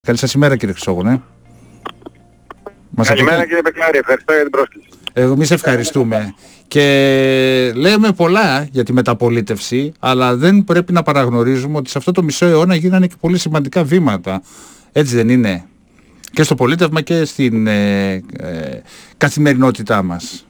Καλή σας ημέρα, κύριε Χρυσόγονε. Καλημέρα, κύριε Πεκλάρη, ευχαριστώ για την πρόσκληση. Εμείς ευχαριστούμε. Και λέμε πολλά για τη μεταπολίτευση, αλλά δεν πρέπει να παραγνωρίζουμε ότι σε αυτό το μισό αιώνα γίνανε και πολύ σημαντικά βήματα. Έτσι δεν είναι? Και στο πολίτευμα και στην καθημερινότητά μας.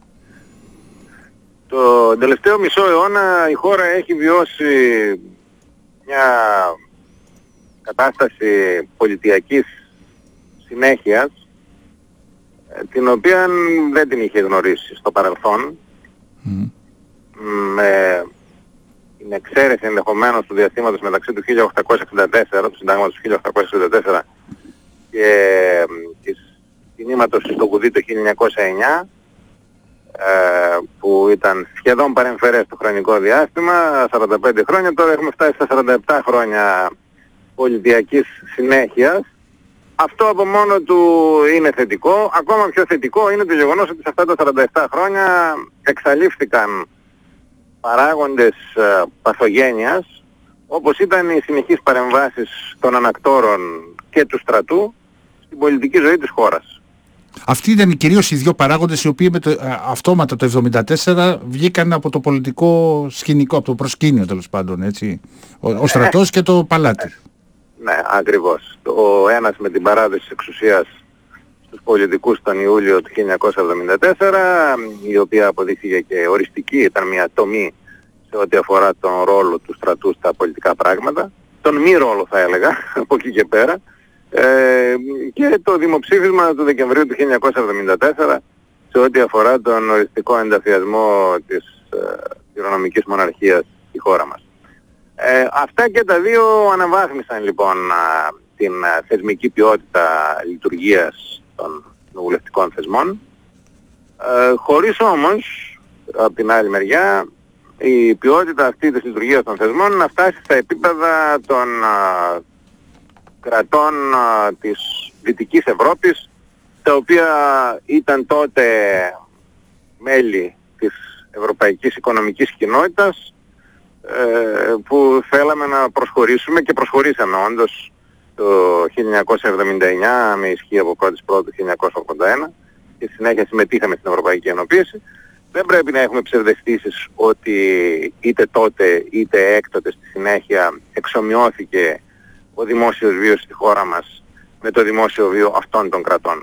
Το τελευταίο μισό αιώνα η χώρα έχει βιώσει μια κατάσταση πολιτιακής συνέχειας, την οποία δεν την είχε γνωρίσει στο παρελθόν, με την εξαίρεση ενδεχομένως του διαστήματος μεταξύ του 1864, του συντάγματος του 1864 και της κινήματος στο Κουδί το 1909, που ήταν σχεδόν παρεμφερές το χρονικό διάστημα, 45 χρόνια. Τώρα έχουμε φτάσει στα 47 χρόνια πολιτιακής συνέχειας. Αυτό από μόνο του είναι θετικό. Ακόμα πιο θετικό είναι το γεγονός ότι σε αυτά τα 47 χρόνια εξαλείφθηκαν παράγοντες παθογένειας, όπως ήταν οι συνεχείς παρεμβάσεις των ανακτόρων και του στρατού στην πολιτική ζωή της χώρας. Αυτοί ήταν κυρίως οι δύο παράγοντες οι οποίοι αυτόματα το 1974 βγήκαν από το πολιτικό σκηνικό, από το προσκήνιο τέλος πάντων, έτσι. Ο στρατός και το παλάτι. Ναι, ακριβώς. Ο ένας με την παράδοση της εξουσίας στους πολιτικούς τον Ιούλιο του 1974, η οποία αποδείχθηκε και οριστική, ήταν μια τομή σε ό,τι αφορά τον ρόλο του στρατού στα πολιτικά πράγματα. Τον μη ρόλο θα έλεγα, από εκεί και πέρα. Και το δημοψήφισμα του Δεκεμβρίου του 1974 σε ό,τι αφορά τον οριστικό ενταφιασμό της κληρονομικής μοναρχίας στη χώρα μας. Αυτά και τα δύο αναβάθμισαν λοιπόν την θεσμική ποιότητα λειτουργίας των κοινοβουλευτικών θεσμών, χωρίς όμως από την άλλη μεριά η ποιότητα αυτή της λειτουργίας των θεσμών να φτάσει στα επίπεδα των κρατών της Δυτικής Ευρώπης, τα οποία ήταν τότε μέλη της Ευρωπαϊκής Οικονομικής Κοινότητας, που θέλαμε να προσχωρήσουμε και προσχωρήσαμε όντως το 1979 με ισχύ από 1η Πρώτου 1981 και στη συνέχεια συμμετείχαμε στην Ευρωπαϊκή Ενοποίηση. Δεν πρέπει να έχουμε ψευδαισθήσεις ότι είτε τότε είτε έκτοτε στη συνέχεια εξομοιώθηκε ο δημόσιος βίος στη χώρα μας με το δημόσιο βίο αυτών των κρατών.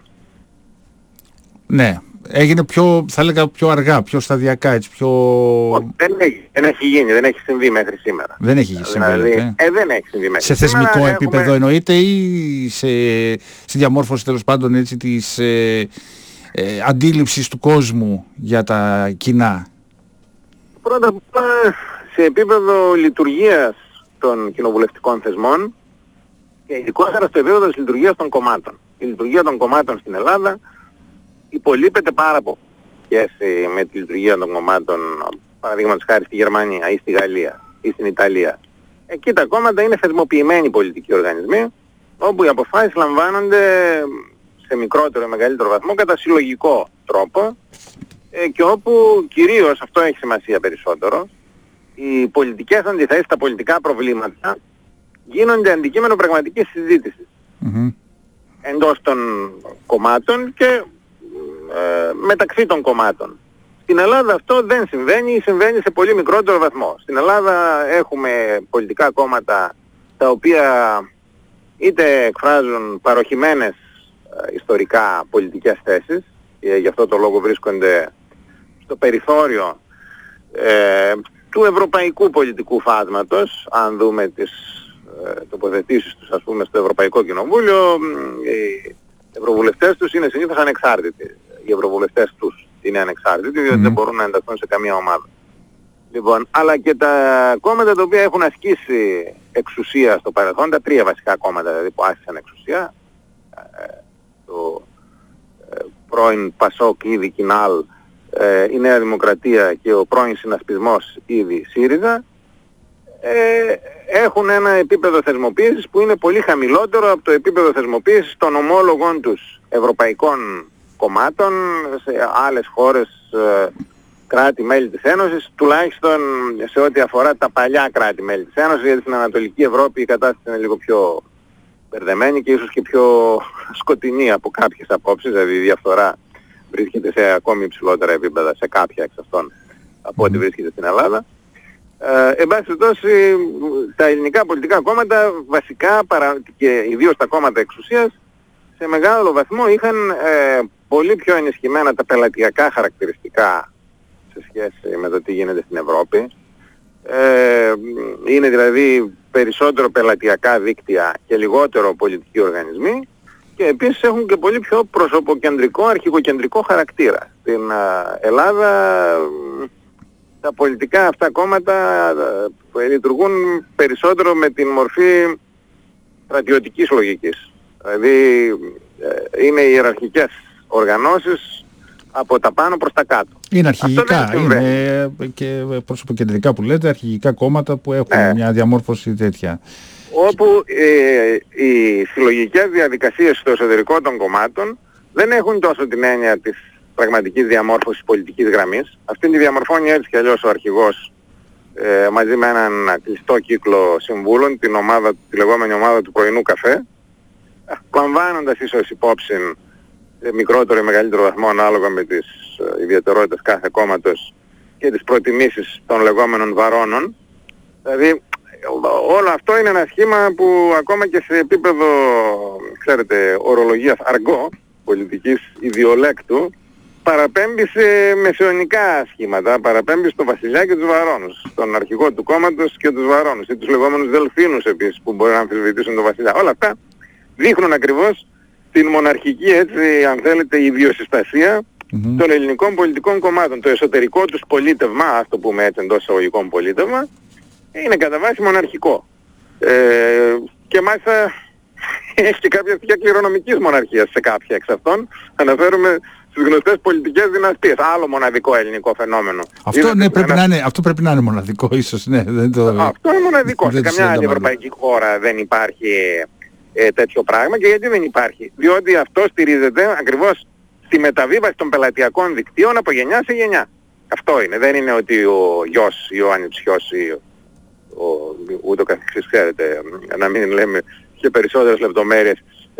Ναι, έγινε πιο, θα έλεγα πιο αργά, πιο σταδιακά, έτσι, πιο... Δεν έχει γίνει, δεν έχει συμβεί μέχρι σήμερα. Δεν έχει συμβεί, δηλαδή, δεν έχει συμβεί μέχρι σε σήμερα. Σε θεσμικό επίπεδο εννοείται ή στη διαμόρφωση τέλος πάντων έτσι της αντίληψης του κόσμου για τα κοινά? Πρώτα απ' όλα σε επίπεδο λειτουργίας των κοινοβουλευτικών θεσμών και ειδικότερα στο επίπεδο της λειτουργίας των κομμάτων. Η λειτουργία των κομμάτων στην Ελλάδα υπολείπεται πάρα πολύ σχέση με τη λειτουργία των κομμάτων, παραδείγματος χάρη στη Γερμανία ή στη Γαλλία ή στην Ιταλία. Εκεί τα κόμματα είναι θεσμοποιημένοι πολιτικοί οργανισμοί, όπου οι αποφάσεις λαμβάνονται σε μικρότερο ή μεγαλύτερο βαθμό κατά συλλογικό τρόπο, και όπου κυρίως, αυτό έχει σημασία περισσότερο, οι πολιτικές αντιθέσεις, τα πολιτικά προβλήματα γίνονται αντικείμενο πραγματικής συζήτησης εντός των κομμάτων και μεταξύ των κομμάτων. Στην Ελλάδα αυτό δεν συμβαίνει ή συμβαίνει σε πολύ μικρότερο βαθμό. Στην Ελλάδα έχουμε πολιτικά κόμματα τα οποία είτε εκφράζουν παροχημένες ιστορικά πολιτικές θέσεις και γι' αυτό το λόγο βρίσκονται στο περιθώριο του ευρωπαϊκού πολιτικού φάσματος. Αν δούμε τις τοποθετήσεις τους, ας πούμε, στο Ευρωπαϊκό Κοινοβούλιο, οι ευρωβουλευτές τους είναι συνήθως ανεξάρτητοι. Οι ευρωβουλευτές τους είναι ανεξάρτητοι, διότι δεν μπορούν να ενταχθούν σε καμία ομάδα. Λοιπόν, αλλά και τα κόμματα τα οποία έχουν ασκήσει εξουσία στο παρελθόν, τα τρία βασικά κόμματα δηλαδή που άσκησαν εξουσία, το πρώην Πασόκ, ήδη Κινάλ, η Νέα Δημοκρατία και ο πρώην συνασπισμός, ήδη ΣΥΡΙΖΑ, έχουν ένα επίπεδο θεσμοποίησης που είναι πολύ χαμηλότερο από το επίπεδο θεσμοποίησης των ομόλογων τους ευρωπαϊκών κομμάτων σε άλλες χώρες, κράτη-μέλη της Ένωσης, τουλάχιστον σε ό,τι αφορά τα παλιά κράτη-μέλη της Ένωσης, γιατί στην Ανατολική Ευρώπη η κατάσταση είναι λίγο πιο μπερδεμένη και ίσως και πιο σκοτεινή από κάποιες απόψεις, δηλαδή η διαφθορά βρίσκεται σε ακόμη υψηλότερα επίπεδα σε κάποια εξ αυτών από ό,τι βρίσκεται στην Ελλάδα. Εν πάση περιπτώσει, τα ελληνικά πολιτικά κόμματα βασικά και ιδίως τα κόμματα εξουσίας σε μεγάλο βαθμό είχαν πολύ πιο ενισχυμένα τα πελατειακά χαρακτηριστικά σε σχέση με το τι γίνεται στην Ευρώπη. Είναι δηλαδή περισσότερο πελατειακά δίκτυα και λιγότερο πολιτικοί οργανισμοί και επίσης έχουν και πολύ πιο προσωποκεντρικό, αρχικοκεντρικό χαρακτήρα. Στην Ελλάδα τα πολιτικά αυτά κόμματα λειτουργούν περισσότερο με την μορφή στρατιωτικής λογικής. Δηλαδή είναι ιεραρχικές οργανώσεις από τα πάνω προς τα κάτω. Είναι αρχηγικά, είναι και προσωποκεντρικά που λέτε, αρχηγικά κόμματα που έχουν μια διαμόρφωση τέτοια. Όπου οι συλλογικές διαδικασίες στο εσωτερικό των κομμάτων δεν έχουν τόσο την έννοια της πραγματικής διαμόρφωσης πολιτικής γραμμής. Αυτή τη διαμορφώνει έτσι κι αλλιώς ο αρχηγός μαζί με έναν κλειστό κύκλο συμβούλων, τη λεγόμενη ομάδα του πρωινού καφέ, λαμβάνοντας ίσως υπόψη μικρότερο ή μεγαλύτερο βαθμό ανάλογα με τις ιδιαιτερότητες κάθε κόμματος και τις προτιμήσεις των λεγόμενων βαρώνων. Δηλαδή όλο αυτό είναι ένα σχήμα που ακόμα και σε επίπεδο, ξέρετε, ορολογίας αργό, πολιτικής ιδιολέκτου, παραπέμπει σε μεσαιωνικά σχήματα, παραπέμπει στο βασιλιά και τους βαρώνους, στον αρχηγό του κόμματος και τους βαρώνους ή τους λεγόμενους δελφίνους επίσης που μπορεί να αμφισβητήσουν τον βασιλιά. Όλα αυτά δείχνουν ακριβώς την μοναρχική, έτσι αν θέλετε, ιδιοσυστασία των ελληνικών πολιτικών κομμάτων. Το εσωτερικό τους πολίτευμα, ας το πούμε έτσι εντός εισαγωγικών πολίτευμα, είναι κατά βάση μοναρχικό. Και μάλιστα έχει και κάποια στοιχεία κληρονομικής μοναρχίας σε κάποια εξ αυτών. Αναφέρουμε στις γνωστές πολιτικές δυναστείες. Άλλο μοναδικό ελληνικό φαινόμενο. Αυτό, αυτό πρέπει να είναι μοναδικό ίσως. Ναι, αυτό είναι μοναδικό. Σε καμιά άλλη ευρωπαϊκή χώρα δεν υπάρχει τέτοιο πράγμα. Και γιατί δεν υπάρχει? Διότι αυτό στηρίζεται ακριβώς στη μεταβίβαση των πελατειακών δικτύων από γενιά σε γενιά. Αυτό είναι. Δεν είναι ότι ο γιος ή ο ανιψιός ή ούτω καθεξής, ξέρετε, να μην λέμε και περισσότερες λεπτομέρειες,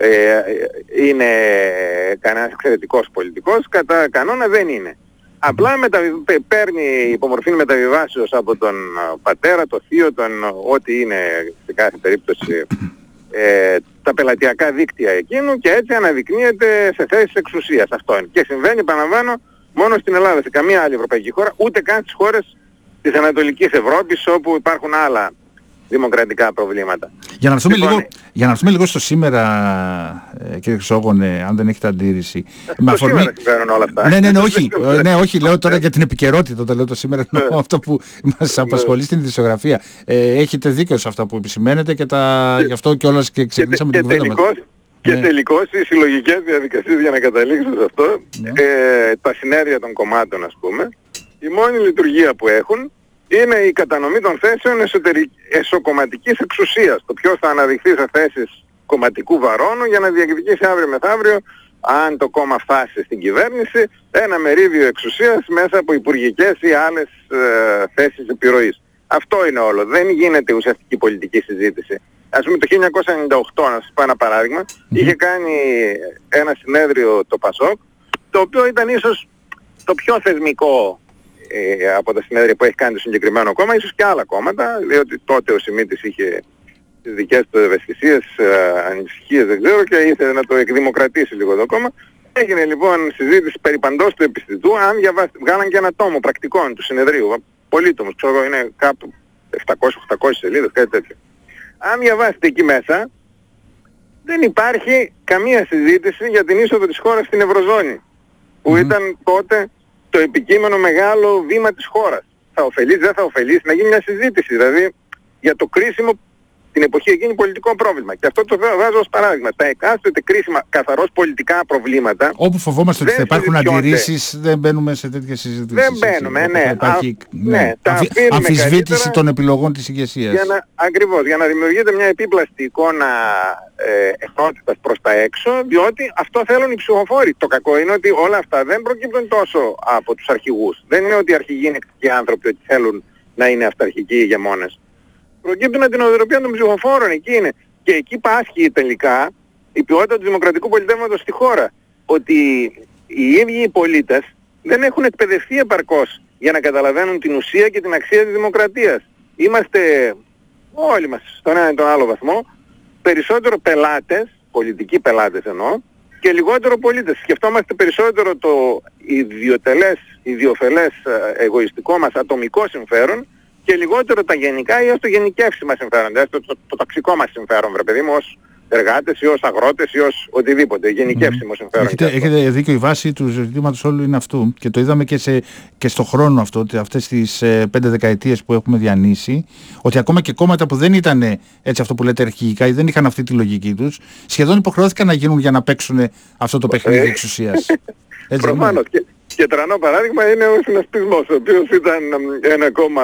είναι κανένας εξαιρετικός πολιτικός, κατά κανόνα δεν είναι. Απλά παίρνει υπομορφή μεταβιβάσεως από τον πατέρα, το θείο, ό,τι είναι σε κάθε περίπτωση τα πελατειακά δίκτυα εκείνου και έτσι αναδεικνύεται σε θέσεις εξουσίας. Αυτό είναι. Και συμβαίνει, επαναλαμβάνω, μόνο στην Ελλάδα, σε καμία άλλη ευρωπαϊκή χώρα, ούτε καν στις χώρες της Ανατολικής Ευρώπης όπου υπάρχουν άλλα δημοκρατικά προβλήματα. Για να έρθουμε λίγο στο σήμερα, κύριε Χρυσόγονε, αν δεν έχετε αντίρρηση. Σήμερα συμβαίνουν όλα αυτά. Όχι, λέω τώρα για την επικαιρότητα, το λέω το σήμερα, αυτό που μας απασχολεί στην ειδησιογραφία. Έχετε δίκιο σε αυτά που επισημαίνετε και γι' αυτό κιόλας και ξεκινήσαμε την κουβέντα μας. Και τελικώς οι συλλογικές διαδικασίες, για να καταλήξω σε αυτό, τα συνέδρια των κομμάτων ας πούμε, η μόνη λειτουργία που έχουν είναι η κατανομή των θέσεων εσωκομματικής εξουσίας. Το ποιος θα αναδειχθεί σε θέσεις κομματικού βαρώνου για να διεκδικήσει αύριο μεθαύριο, αν το κόμμα φτάσει στην κυβέρνηση, ένα μερίδιο εξουσίας μέσα από υπουργικές ή άλλες θέσεις επιρροής. Αυτό είναι όλο. Δεν γίνεται ουσιαστική πολιτική συζήτηση. Ας πούμε το 1998, να σας πω ένα παράδειγμα, είχε κάνει ένα συνέδριο το ΠΑΣΟΚ, το οποίο ήταν ίσως το πιο θεσμικό από τα συνέδρια που έχει κάνει το συγκεκριμένο κόμμα, ίσως και άλλα κόμματα, διότι τότε ο Σιμίτης είχε τις δικές του ευαισθησίες, ανησυχίες, δεν ξέρω, και ήθελε να το εκδημοκρατήσει λίγο το κόμμα. Έγινε λοιπόν συζήτηση περί παντός του επιστητού, αν βγάλαν και ένα τόμο πρακτικών του συνεδρίου, πολύτομος, ξέρω, είναι κάπου 700-800 σελίδες, κάτι τέτοιο. Αν διαβάσετε εκεί μέσα, δεν υπάρχει καμία συζήτηση για την είσοδο της χώρας στην Ευρωζώνη, που ήταν τότε το επικείμενο μεγάλο βήμα της χώρας. Θα ωφελήσει, δεν θα ωφελήσει, να γίνει μια συζήτηση δηλαδή για το κρίσιμο την εποχή εκείνη πολιτικό πρόβλημα. Και αυτό το βάζω ως παράδειγμα. Τα εκάστοτε κρίσιμα καθαρώς πολιτικά προβλήματα. Όπου φοβόμαστε ότι θα υπάρχουν αντιρρήσεις, δεν μπαίνουμε σε τέτοιες συζητήσεις. Δεν μπαίνουμε, ναι. Υπάρχει αμφισβήτηση των επιλογών της ηγεσίας. Ακριβώς, για να δημιουργείται μια επίπλαστη εικόνα εθνότητας προς τα έξω, διότι αυτό θέλουν οι ψηφοφόροι. Το κακό είναι ότι όλα αυτά δεν προκύπτουν τόσο από τους αρχηγούς. Δεν είναι ότι οι αρχηγοί είναι εκτικοί άνθρωποι ότι θέλουν να είναι αυταρχικοί ηγεμόνες. Προκύπτουν από την οδηροπία των ψηφοφόρων. Εκεί είναι. Και εκεί πάσχει τελικά η ποιότητα του δημοκρατικού πολιτεύματος στη χώρα. Ότι οι ίδιοι οι πολίτες δεν έχουν εκπαιδευτεί επαρκώς για να καταλαβαίνουν την ουσία και την αξία της δημοκρατίας. Είμαστε όλοι μας στον ένα ή τον άλλο βαθμό περισσότερο πελάτες, πολιτικοί πελάτες εννοώ, και λιγότερο πολίτες. Σκεφτόμαστε περισσότερο το ιδιοφελές εγωιστικό μας ατομικό συμφέρον και λιγότερο τα γενικά ή ως το γενικεύσιμα συμφέροντα, το ταξικό μας συμφέρον, βρε παιδί μου, ως εργάτες ή ως αγρότες ή ως οτιδήποτε, γενικεύσιμο συμφέρον. Έχετε δίκιο, η βάση του ζητήματος όλου είναι αυτού και το είδαμε και στο χρόνο αυτό, ότι αυτές τις 5 δεκαετίες που έχουμε διανύσει, ότι ακόμα και κόμματα που δεν ήταν έτσι αυτό που λέτε αρχηγικά ή δεν είχαν αυτή τη λογική τους, σχεδόν υποχρεώθηκαν να γίνουν για να παίξουν αυτό το παιχνίδι εξουσίας. Προφανώς. Και τρανό παράδειγμα είναι ο συνασπισμός, ο οποίος ήταν ένα κόμμα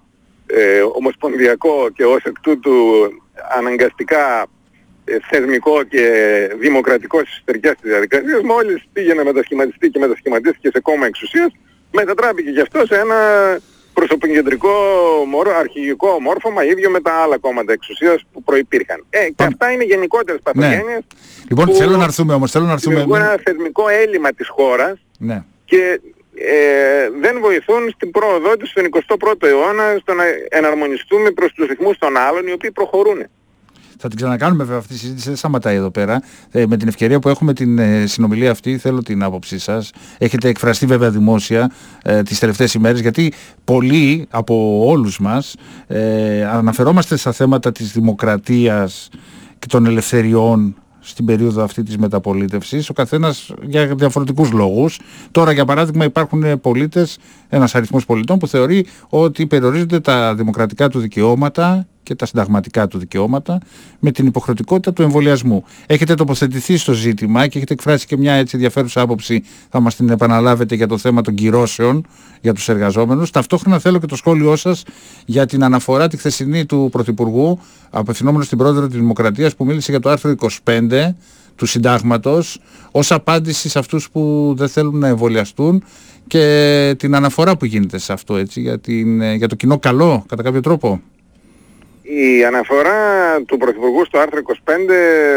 ομοσπονδιακό και ως εκ τούτου αναγκαστικά θεσμικό και δημοκρατικό στις εσωτερικές της διαδικασίας. Μόλις πήγε να μετασχηματιστεί και μετασχηματίστηκε σε κόμμα εξουσίας, μετατράπηκε γι' αυτό σε ένα προσωποκεντρικό αρχηγικό μόρφωμα ίδιο με τα άλλα κόμματα εξουσίας που προϋπήρχαν. Και αυτά είναι γενικότερες παθογένειες. Ναι. Λοιπόν, θέλω να έρθουμε όμως. Δημιουργούν ένα θεσμικό έλλειμμα της χώρας, ναι, και δεν βοηθούν στην πρόοδό της στον 21ο αιώνα στο να εναρμονιστούμε προς τους ρυθμούς των άλλων οι οποίοι προχωρούν. Θα την ξανακάνουμε βέβαια αυτή τη συζήτηση, δεν σταματάει εδώ πέρα. Με την ευκαιρία που έχουμε την συνομιλία αυτή, θέλω την άποψή σας. Έχετε εκφραστεί βέβαια δημόσια τις τελευταίες ημέρες, γιατί πολλοί από όλους μας αναφερόμαστε στα θέματα της δημοκρατίας και των ελευθεριών στην περίοδο αυτή της μεταπολίτευσης, ο καθένας για διαφορετικούς λόγους. Τώρα για παράδειγμα υπάρχουν πολίτες, ένας αριθμός πολιτών που θεωρεί ότι περιορίζονται τα δημοκρατικά του δικαιώματα και τα συνταγματικά του δικαιώματα με την υποχρεωτικότητα του εμβολιασμού. Έχετε τοποθετηθεί στο ζήτημα και έχετε εκφράσει και μια έτσι ενδιαφέρουσα άποψη, θα μας την επαναλάβετε, για το θέμα των κυρώσεων για τους εργαζόμενους. Ταυτόχρονα θέλω και το σχόλιο σας για την αναφορά τη χθεσινή του Πρωθυπουργού, απευθυνόμενο στην Πρόεδρο της Δημοκρατίας, που μίλησε για το άρθρο 25 του Συντάγματος ως απάντηση σε αυτούς που δεν θέλουν να εμβολιαστούν και την αναφορά που γίνεται σε αυτό, έτσι, για το κοινό καλό κατά κάποιο τρόπο. Η αναφορά του Πρωθυπουργού στο άρθρο 25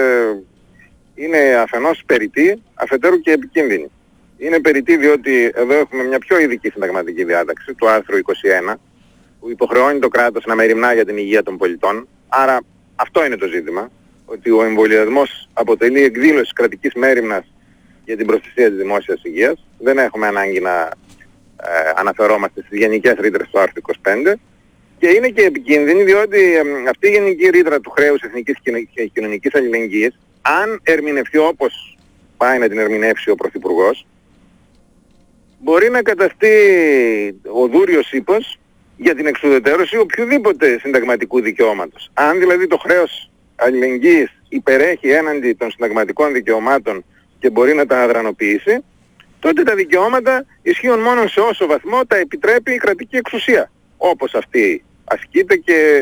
είναι αφενός περιττή, αφετέρου και επικίνδυνη. Είναι περιττή διότι εδώ έχουμε μια πιο ειδική συνταγματική διάταξη του άρθρου 21 που υποχρεώνει το κράτος να μεριμνά για την υγεία των πολιτών. Άρα αυτό είναι το ζήτημα, ότι ο εμβολιασμός αποτελεί εκδήλωση κρατικής μέριμνας για την προστασία της δημόσιας υγείας. Δεν έχουμε ανάγκη να αναφερόμαστε στις γενικές ρήτρες του άρθρου 25. Και είναι και επικίνδυνη διότι αυτή η γενική ρήτρα του χρέους εθνικής και κοινωνικής αλληλεγγύης, αν ερμηνευθεί όπως πάει να την ερμηνεύσει ο Πρωθυπουργός, μπορεί να καταστεί ο δούριος ύπος για την εξουδετερώση οποιοδήποτε συνταγματικού δικαιώματος. Αν δηλαδή το χρέος αλληλεγγύης υπερέχει έναντι των συνταγματικών δικαιωμάτων και μπορεί να τα αδρανοποιήσει, τότε τα δικαιώματα ισχύουν μόνο σε όσο βαθμό τα επιτρέπει η κρατική εξουσία, όπως αυτή ασκείται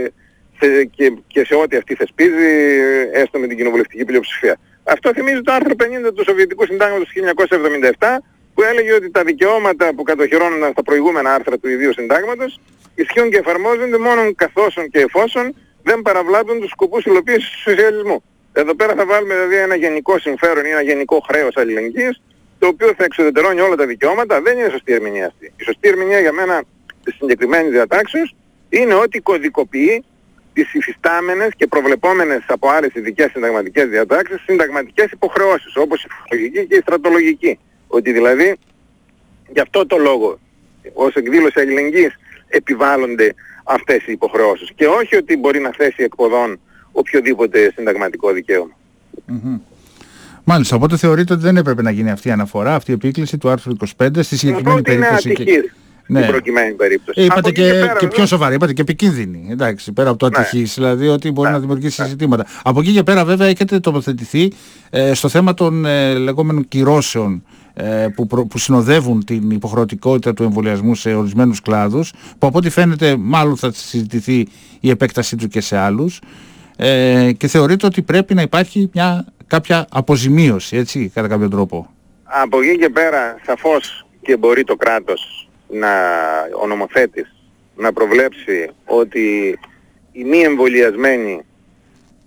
και σε ό,τι αυτή θεσπίζει, έστω με την κοινοβουλευτική πλειοψηφία. Αυτό θυμίζει το άρθρο 50 του Σοβιετικού Συντάγματος του 1977, που έλεγε ότι τα δικαιώματα που κατοχυρώνονταν στα προηγούμενα άρθρα του ιδίου συντάγματος ισχύουν και εφαρμόζονται μόνο καθώς και εφόσον δεν παραβλάπτουν τους σκοπούς υλοποίησης του σοσιαλισμού. Εδώ πέρα θα βάλουμε δηλαδή ένα γενικό συμφέρον ή ένα γενικό χρέος αλληλεγγύης, το οποίο θα εξουδετερώνει όλα τα δικαιώματα. Δεν είναι σωστή ερμηνεία αυτή. Η σωστή ερμηνεία για μένα της συγκεκριμένης διατάξεως είναι ότι κωδικοποιεί τις υφιστάμενες και προβλεπόμενες από άλλες ειδικές συνταγματικές διατάξεις συνταγματικές υποχρεώσεις, όπως η φορολογική και η στρατολογική. Ότι δηλαδή γι' αυτό το λόγο ως εκδήλωση αλληλεγγύης επιβάλλονται αυτές οι υποχρεώσεις και όχι ότι μπορεί να θέσει εκποδών οποιοδήποτε συνταγματικό δικαίωμα. Mm-hmm. Μάλιστα, οπότε θεωρείτε ότι δεν έπρεπε να γίνει αυτή η αναφορά, αυτή η επίκληση του άρθρου 25 στη συγκεκριμένη περίπτωση. Είναι ατυχής. Ναι. Στην προκειμένη περίπτωση. Είπατε και πιο σοβαρή, είπατε και επικίνδυνη. Εντάξει, πέρα από το ατυχής, δηλαδή ότι μπορεί να δημιουργήσει ζητήματα. Από εκεί και πέρα, βέβαια, έχετε τοποθετηθεί στο θέμα των λεγόμενων κυρώσεων που συνοδεύουν την υποχρεωτικότητα του εμβολιασμού σε ορισμένους κλάδους, που από ό,τι φαίνεται μάλλον θα συζητηθεί η επέκτασή του και σε άλλους, και θεωρείτε ότι πρέπει να υπάρχει κάποια αποζημίωση, έτσι, κατά κάποιο τρόπο. Από εκεί και πέρα, σαφώς και μπορεί το κράτος, ο νομοθέτης, να προβλέψει ότι οι μη εμβολιασμένοι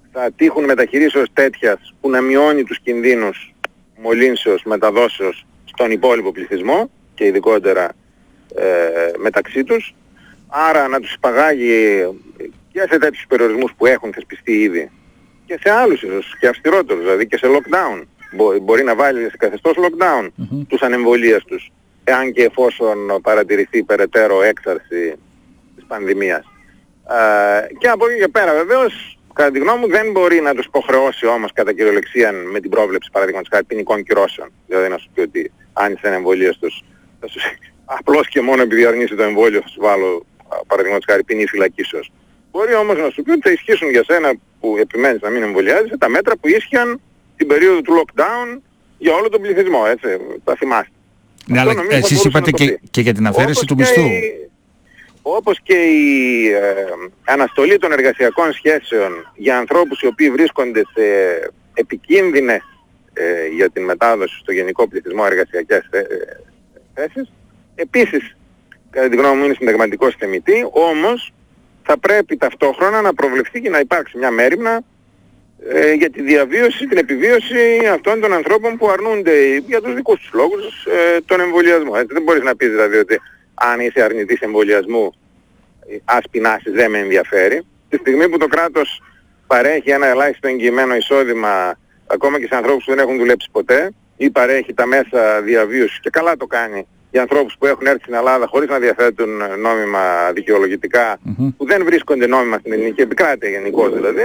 θα τύχουν μεταχειρήσεως τέτοιας που να μειώνει τους κινδύνους μολύνσεως, μεταδόσεως στον υπόλοιπο πληθυσμό και ειδικότερα μεταξύ τους. Άρα να τους υπαγάγει και σε τέτοιους περιορισμούς που έχουν θεσπιστεί ήδη και σε άλλους ίσως και αυστηρότερους, δηλαδή και σε lockdown. Μπορεί να βάλει σε καθεστώς lockdown τους ανεμβολίαστους, εάν και εφόσον παρατηρηθεί περαιτέρω έξαρση της πανδημίας. Και από εκεί και πέρα βεβαίως, κατά τη γνώμη μου, δεν μπορεί να τους υποχρεώσει όμως κατά κυριολεξία με την πρόβλεψη παραδείγματος χάρη ποινικών κυρώσεων. Δηλαδή να σου πει ότι αν είσαι ανεμβολίαστος, απλώς και μόνο επειδή αρνείσαι το εμβόλιο θα σου βάλω παραδείγματος χάρη ποινή φυλακίσεως. Μπορεί όμως να σου πει ότι θα ισχύσουν για σένα που επιμένεις να μην εμβολιάζεσαι τα μέτρα που ίσχυαν την περίοδο του lockdown για όλο τον πληθυσμό, έτσι, τα θυμάστε. Ναι, αλλά εσείς είπατε και για την αφαίρεση του μισθού. Όπως και η αναστολή των εργασιακών σχέσεων για ανθρώπους οι οποίοι βρίσκονται σε επικίνδυνες για την μετάδοση στο γενικό πληθυσμό εργασιακές θέσεις, επίσης κατά τη γνώμη μου είναι συνταγματικός θεμητή, όμως θα πρέπει ταυτόχρονα να προβλεφθεί και να υπάρξει μια μέριμνα για τη διαβίωση, την επιβίωση αυτών των ανθρώπων που αρνούνται για τους δικούς τους λόγους τον εμβολιασμό. Έτσι, δεν μπορείς να πεις δηλαδή ότι αν είσαι αρνητής εμβολιασμού ας πεινάσεις, δεν με ενδιαφέρει. Τη στιγμή που το κράτος παρέχει ένα ελάχιστο εγγυημένο εισόδημα ακόμα και σε ανθρώπους που δεν έχουν δουλέψει ποτέ ή παρέχει τα μέσα διαβίωσης και καλά το κάνει για ανθρώπους που έχουν έρθει στην Ελλάδα χωρίς να διαθέτουν νόμιμα δικαιολογητικά, που δεν βρίσκονται νόμιμα στην ελληνική επικράτεια γενικώς δηλαδή,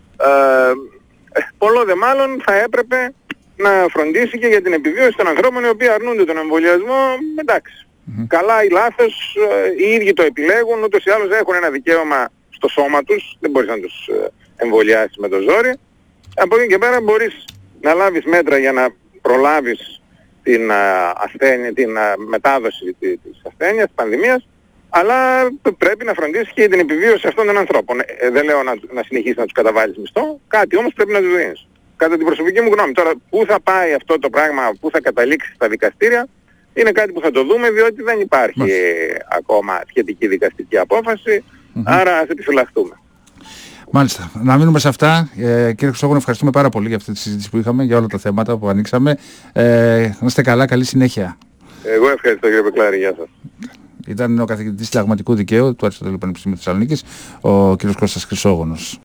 πολλό δε μάλλον θα έπρεπε να φροντίσει και για την επιβίωση των ανθρώπων οι οποίοι αρνούνται τον εμβολιασμό. Εντάξει, καλά ή λάθος, οι ίδιοι το επιλέγουν, ούτως ή άλλως έχουν ένα δικαίωμα στο σώμα τους, δεν μπορείς να τους εμβολιάσεις με το ζόρι. Από εκεί και πέρα μπορείς να λάβεις μέτρα για να προλάβεις την ασθένεια, την μετάδοση της ασθένειας, της πανδημίας, αλλά πρέπει να φροντίσεις και την επιβίωση αυτών των ανθρώπων. Δεν λέω να συνεχίσεις να τους καταβάλεις μισθό, κάτι όμως πρέπει να τους δίνεις. Κατά την προσωπική μου γνώμη. Τώρα, πού θα πάει αυτό το πράγμα, πού θα καταλήξει στα δικαστήρια, είναι κάτι που θα το δούμε, διότι δεν υπάρχει ακόμα σχετική δικαστική απόφαση, άρα ας επιφυλαχτούμε. Μάλιστα. Να μείνουμε σε αυτά. Κύριε Χρυσόγονο, ευχαριστούμε πάρα πολύ για αυτή τη συζήτηση που είχαμε, για όλα τα θέματα που ανοίξαμε. Να είστε καλά, καλή συνέχεια. Εγώ ευχαριστώ κύριε Πεκλάρη, γεια σας. Ήταν ο καθηγητής συνταγματικού δικαίου του Αριστοτέλειου Πανεπιστημίου Θεσσαλονίκης, ο κύριος Κώστας Χρυσόγονος.